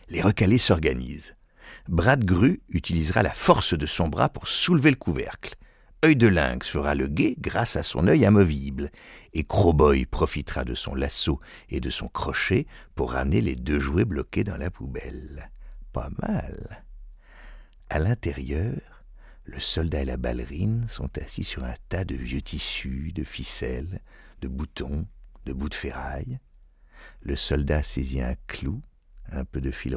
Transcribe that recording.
Les recalés s'organisent. Bras de Grue utilisera la force de son bras pour soulever le couvercle. Œil de Lynx fera le guet grâce à son œil amovible. Et Crowboy profitera de son lasso et de son crochet pour ramener les 2 jouets bloqués dans la poubelle. Pas mal. À l'intérieur, le soldat et la ballerine sont assis sur un tas de vieux tissus, de ficelles, de boutons, de bouts de ferraille. Le soldat saisit un clou, un peu de fil